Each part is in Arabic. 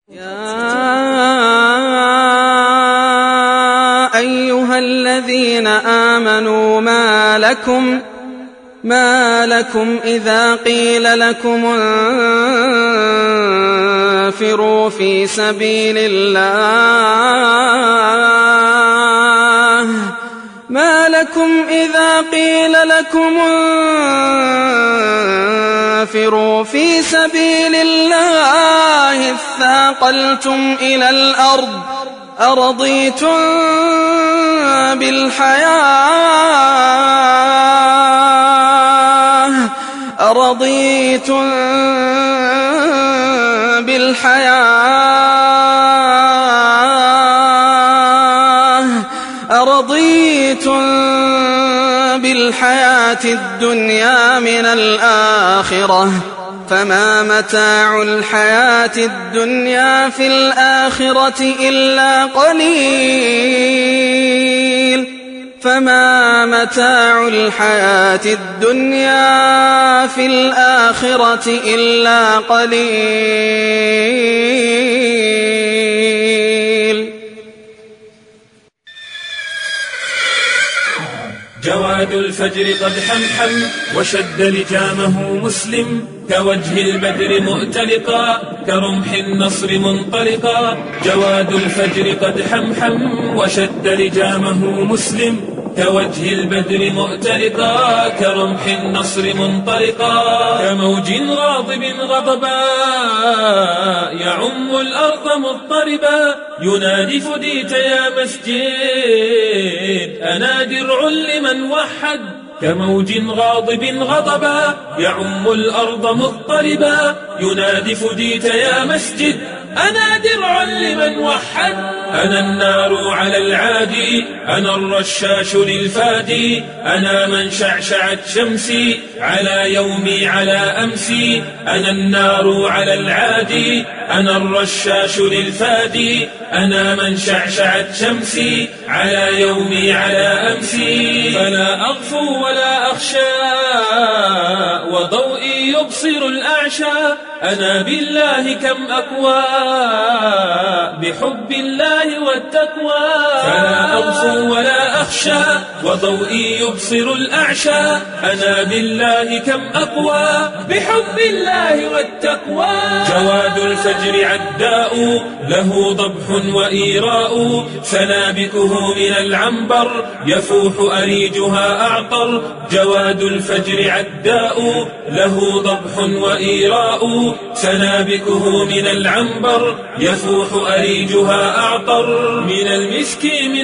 يا أيها الذين آمنوا ما لكم إذا قيل لكم انفروا في سبيل الله اثاقلتم إلى الأرض أرضيتم بالحياة الدنيا من الآخرة فما متاع الحياة الدنيا في الآخرة إلا قليل. جواد الفجر قد حمحم وشد لجامه مسلم كوجه البدر مؤتلقا كرمح النصر منطلقا. جواد الفجر قد حمحم وشد لجامه مسلم كوجه البدر مؤتلقا كرمح النصر منطلقا. كموج غاضب غضبا يعم الأرض مضطربا ينادي فديت يا مسجد أنا درع لمن وحد. كموج غاضب غضبا يعم الأرض مضطربا ينادي فديت يا مسجد أنا درع لمن وحد. أنا النار على العادي أنا الرشاش للفادي أنا من شعشعت شمسي على يومي على أمسي. أنا النار على العادي أنا الرشاش للفادي أنا من شعشعت شمسي على يومي على أمسي. فلا أغفو ولا أخشى وضوئي يبصر الأعشى أنا بالله كم أقوى بحب الله والتقوى. فلا أغفو ولا أخشى وضوئي يبصر الأعشى أنا بالله كم أقوى بحب الله والتقوى. جواد الفجر عداء له ضبح وإيراء سنابكه من العنبر يفوح أريجها أعطر. جواد الفجر عداء له ضبح وإيراء سنابكه من العنبر يفوح أريجها أعطر. من المسك من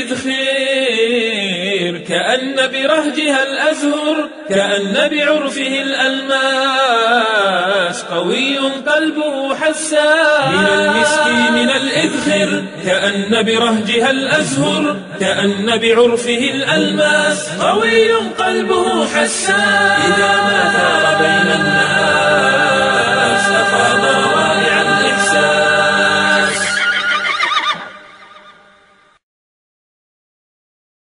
الإذخير كأن برهجها الأزهر كأن بعرفه الألماس قوي قلبه حساس. من المسك من الإذخر كأن برهجها الأزهر كأن بعرفه الألماس قوي قلبه حساس. إذا ما ثار بين الناس